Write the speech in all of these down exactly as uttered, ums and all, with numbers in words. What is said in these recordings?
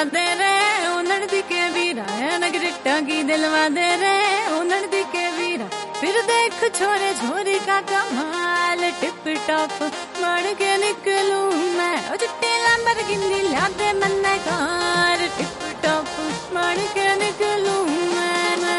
दे रे उन्हण दी के वीरा नगरिटा की दिलवा दे रे उन्हण दी के वीरा फिर देख छोरे छोरी का कमाल टिप टॉप मार के निकलूं मैं ओ चिट्टे लैम्बोर्गिनी ला दे मन्ने कार टिप टॉप मार के निकलूं मैं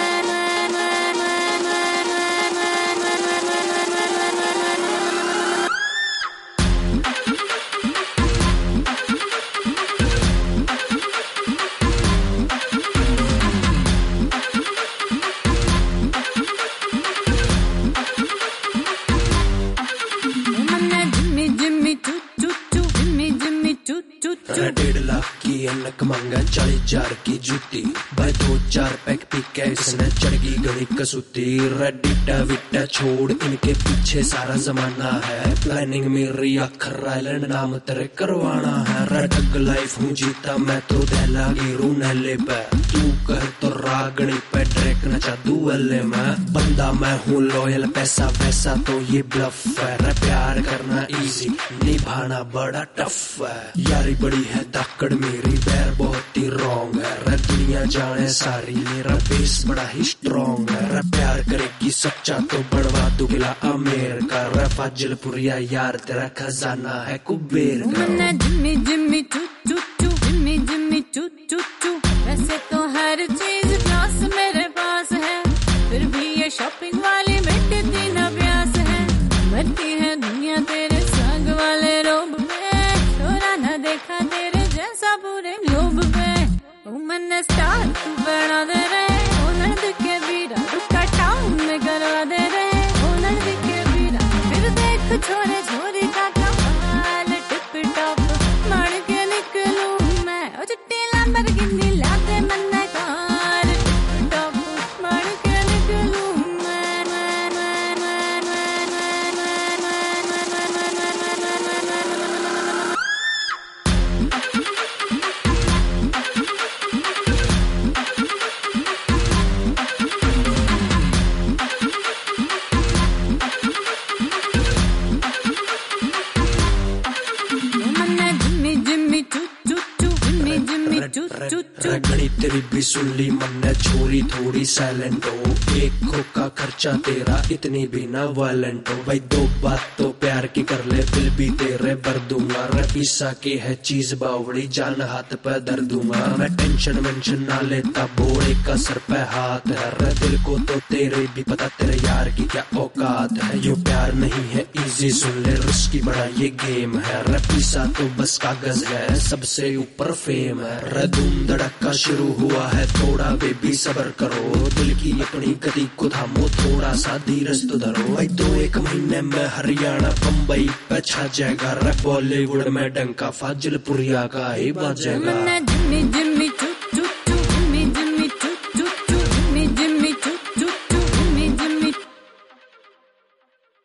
डेढ़ लाख की अनक मंगा चालीस हजार की जूती भाई दो चार पैक पी के इसने चढ़गी गणी कसूती रेडिटा विटा छोड़ इनके पीछे सारा जमाना है प्लानिंग मेरी अखर आइलैंड नाम तेरे करवाना है रटक लाइफ हूँ जीता मैं तो दहला गिरू नहले पे तू कर तो रागणी पे ट्रैक नचा दुअले में बंदा मैं हूँ लॉयल पैसा पैसा तो ये ब्लफ है प्यार करना इजी निभाना बड़ा टफ है यारी बड़ी है धाकड़ मेरी बैर बहुत ही रॉन्ग है रे दुनिया जाने सारी मेरा बेस बड़ा ही स्ट्रॉन्ग है रे प्यार करेगी सच्चा तो बढ़वा दू किला अमेर का रे फाजिलपुरिया यार तेरा खजाना है कुबेर का जिम्मी जिम्मी चू चू चू जिम्मी जिम्मी चू चू चू वैसे तो हर चीज पास मेरे पास है फिर भी ये शॉपिंग वाली मिटती न प्यास है मरती है दुनिया तेरे संग वाले रोब में छोरा न देखा तेरे जैसा पूरे लोब में मैंने स्टार तू बना दे रहे उन्हण के वीरा रुका टाउन में करवा दे रहे उन्हण के वीरा फिर देख छोरे छोरी का कमाल टिप टॉप मार के निकलूं मैं ओ चिट्टी लैम्बोर्गिनी ला दे मन्ने कार टिप टॉप मार के निकलूं मैं रगड़ी तेरी भी सुनली मन्ने छोरी थोड़ी साइलेंट हो एक खोका खर्चा तेरा इतनी भी ना वायलेंट हो भाई दो बात तो प्यार की कर ले बिल भी तेरे भर दूंगा रे पीसा के है चीज बावड़ी जान हाथ पे दर दूंगा मैं टेंशन वेंशन ना लेता बोड़े का सर पे हाथ है रे दिल को तो तेरे भी पता तेरे यार की क्या औकात है यो प्यार नहीं है इजी सुन ले रिस्की बड़ा ये गेम है रे पीसा तो बस कागज है सबसे ऊपर फेम है रे धूम धड़का शुरू हुआ है थोड़ा बेबी सबर करो दिल की अपनी गति को थामो थोड़ा सा धीरज तो धरो भाई दो एक महीने में हरियाणा बम्बई पे छा जाएगा रे बॉलीवुड में डंका फाजिलपुरिया का ही बाजेगा।